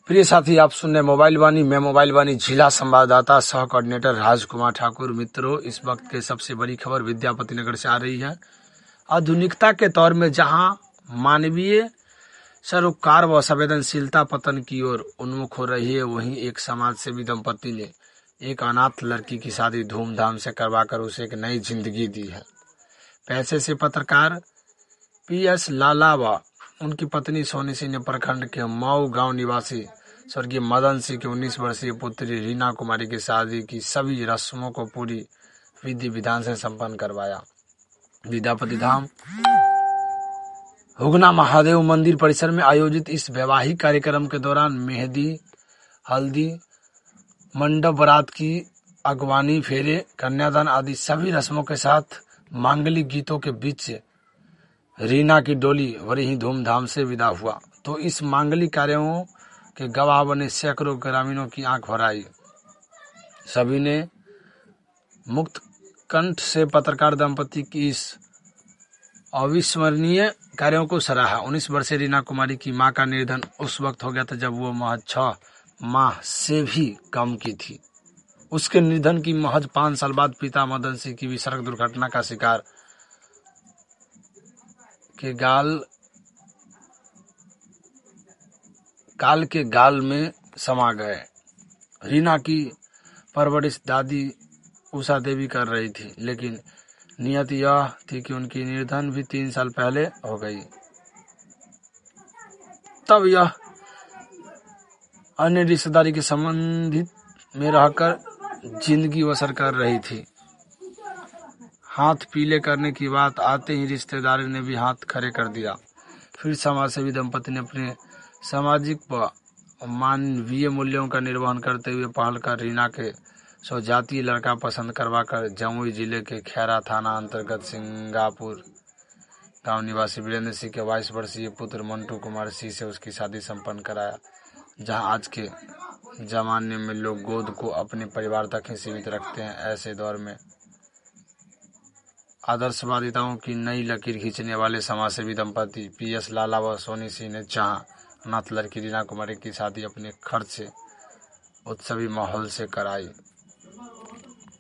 प्रिय साथी, आप सुन रहे मोबाइल वाणी। मैं मोबाइल वाणी जिला संवाददाता सह कोऑर्डिनेटर राजकुमार ठाकुर। मित्रों, इस वक्त के सबसे बड़ी खबर विद्यापति नगर से आ रही है। आधुनिकता के दौर में जहां मानवीय सरोकार व संवेदनशीलता पतन की ओर उन्मुख हो रही है, वहीं एक समाज सेवी दंपति ने एक अनाथ लड़की की शादी धूमधाम से करवाकर उसे एक नई जिंदगी दी है। पैसे से पत्रकार PS लाला व उनकी पत्नी सोनी सिंह ने प्रखंड के मऊ गांव निवासी स्वर्गीय मदन सिंह की 19 वर्षीय पुत्री रीना कुमारी की शादी की सभी रस्मों को पूरी विधि विधान से संपन्न करवाया। विद्यापति धाम हुगना महादेव मंदिर परिसर में आयोजित इस वैवाहिक कार्यक्रम के दौरान मेहंदी, हल्दी, मंडप, बारात की अगवानी, फेरे, कन्यादान आदि सभी रस्मों के साथ मांगलिक गीतों के बीच रीना की डोली बड़ी ही धूमधाम से विदा हुआ। तो इस मांगलिक कार्यों के गवाह बने सैकड़ों ग्रामीणों की आंख भर आई। सभी ने मुक्त कंठ से पत्रकार दंपति की इस अविस्मरणीय कार्यों को सराहा। 19 वर्षीय रीना कुमारी की मां का निधन उस वक्त हो गया था जब वो महज 6 माह से भी कम की थी। उसके निधन की महज 5 साल बाद पिता मदन सिंह की भी सड़क दुर्घटना का शिकार के काल के गाल में समा गए। रीना की परवरिश दादी उषा देवी कर रही थी, लेकिन नियत यह थी कि उनकी निधन भी 3 साल पहले हो गई। तब यह अन्य रिश्तेदारी के संबंधित में रहकर जिंदगी बसर कर रही थी। हाथ पीले करने की बात आते ही रिश्तेदारों ने भी हाथ खड़े कर दिया। फिर समाजसेवी दंपति ने अपने सामाजिक व मानवीय मूल्यों का निर्वहन करते हुए पहल कर रीना के स्वजातीय लड़का पसंद करवाकर जमुई जिले के खैरा थाना अंतर्गत सिंगापुर गांव निवासी वीरेंद्र सिंह के 22 वर्षीय पुत्र मंटू कुमार सिंह से उसकी शादी संपन्न कराया। जहां आज के जमाने में लोग गोद को अपने परिवार तक ही सीमित रखते हैं, ऐसे दौर में आदर्शवादिताओं की नई लकीर खींचने वाले समाजसेवी दंपति PS लाला व सोनी सिंह ने जहां अनाथ लड़की रीना कुमारी की शादी अपने खर्च से उत्सवी माहौल से कराई।